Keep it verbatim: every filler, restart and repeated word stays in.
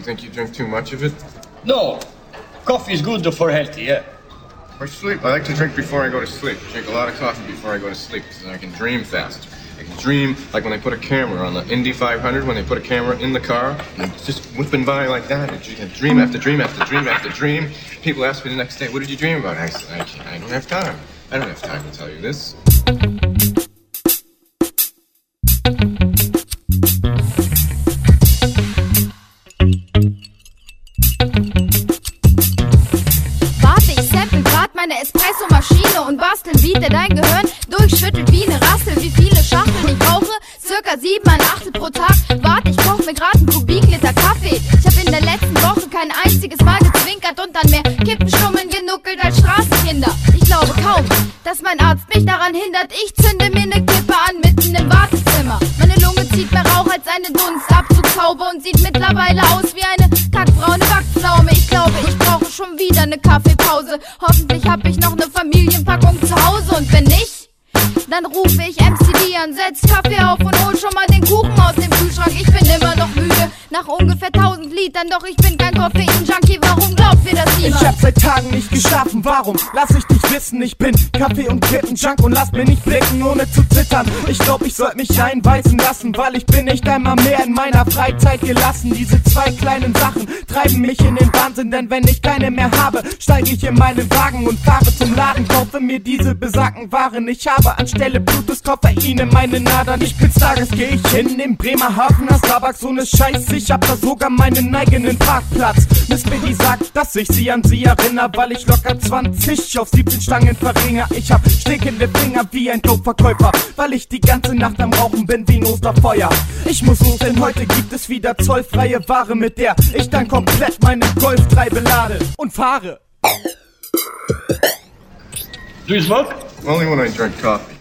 You think you drink too much of it? No. Coffee is good for healthy, yeah. For sleep, I like to drink before I go to sleep. Drink a lot of coffee before I go to sleep so I can dream faster. I can dream like when they put a camera on the Indy five hundred, when they put a camera in the car, and it's just whipping by like that. And you can dream after dream after dream after dream. People ask me the next day, what did you dream about? I said, I can't, I don't have time. I don't have time to tell you this. Meine Espresso-Maschine und basteln Beat, der dein Gehirn durchschüttelt wie eine Rassel. Wie viele Schachteln ich rauche? Circa sieben, ein Achtel pro Tag. Warte, ich koch mir grad einen Kubikliter Kaffee. Ich hab in der letzten Woche kein einziges Mal gezwinkert und an mir Kippen schummeln genuckelt als Straßenkinder. Ich glaube kaum, dass mein Arzt mich daran hindert. Ich zünde mir ne Kippe an, mitten im Wartezimmer. Meine Lunge zieht mehr Rauch als eine Dunstabzugshaube und sieht mittlerweile aus wie eine kackbraune Backpflaume. Ich glaube, ich brauche schon wieder ne Kaffeepause. Hoffentlich hab ich noch ne Familienpackung zu Hause und wenn nicht, dann rufe ich M C D an, setz Kaffee auf und hol schon mal den Kuchen aus dem Kühlschrank. Ich bin immer noch müde, nach ungefähr tausend Litern, doch ich bin kein Koffein-Junkie. Warum glaubt mir das niemand? Ich hab seit Tagen nicht geschlafen, warum? Lass ich dich wissen, ich bin Kaffee- und Kippen-Junk und lass mir nicht blicken, ohne zu zittern. Ich glaub, ich sollte mich einweisen lassen, weil ich bin nicht einmal mehr in meiner Freizeit gelassen. Diese zwei kleinen Sachen treiben mich in den Wahnsinn, denn wenn ich keine mehr habe, steige ich in meinen Wagen und fahre zum Laden, kaufe mir diese besagten Waren. Ich habe anstelle Blutes Koffein in meinen Adern. Ich bin's Tages, geh ich hin in Bremerhavener Starbucks ohne Scheiß. Ich hab da sogar meinen eigenen Parkplatz. Miss Biddy sagt, dass ich sie an sie erinnere, weil ich locker zwanzig auf siebzehn Stangen verringere. Ich hab stinkende Finger wie ein Dope-Verkäufer, weil ich die ganze Nacht am Rauchen bin wie ein Osterfeuer. Ich muss los, denn heute gibt es wieder zollfreie Ware, mit der ich dann komplett meinen Golf drei belade und fahre. Do you smoke? Only when I drink coffee.